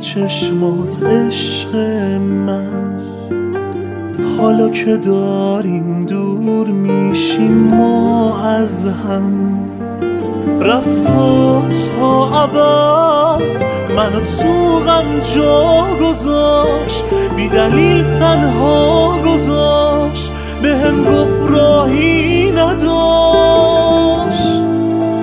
چشمات عشق من. حالا که داریم دور میشیم ما از هم، رفت و تا ابد منو تو غم جا گذاشت، بی دلیل تنها گذاشت، بهم گفت راهی نداشت.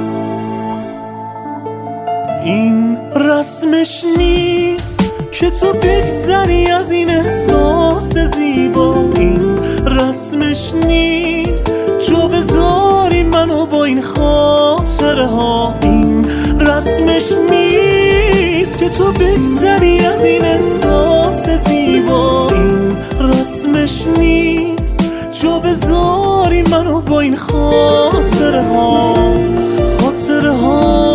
این رسمش نیست که تو بگذری از این احساس زیبا، این رسمش نیست جو بذاری منو با این خاطره ها، این رسمش نیست که تو بگذری از این احساس زیبا، این رسمش نیست جو بذاری منو با این خاطره ها، خاطره ها.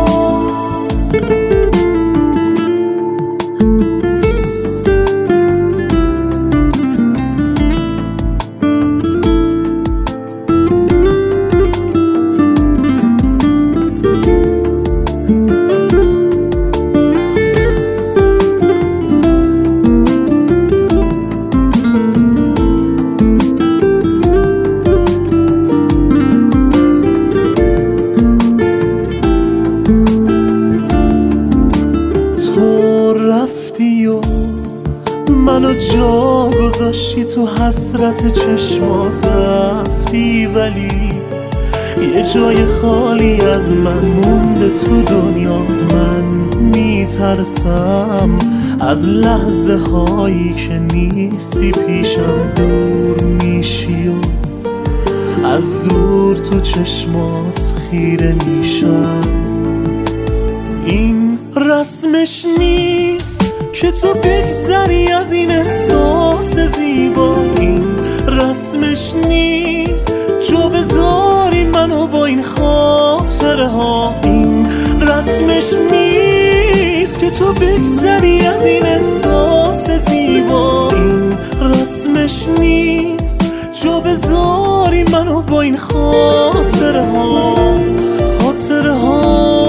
منو جا گذاشتی تو حسرت چشمات، رفتی ولی یه جای خالی از من مونده تو دنیات. من میترسم از لحظه هایی که نیستی پیشم، دور میشی و از دور تو چشمات خیره میشم. این رسمش نیست که تو بگذری از این احساس زیبا، این رسمش نیست جو بذاری منو با این خاطره ها، این رسمش نیست که تو بگذری از این احساس زیبا، این رسمش نیست جو بذاری منو با این خاطره ها، خاطره ها.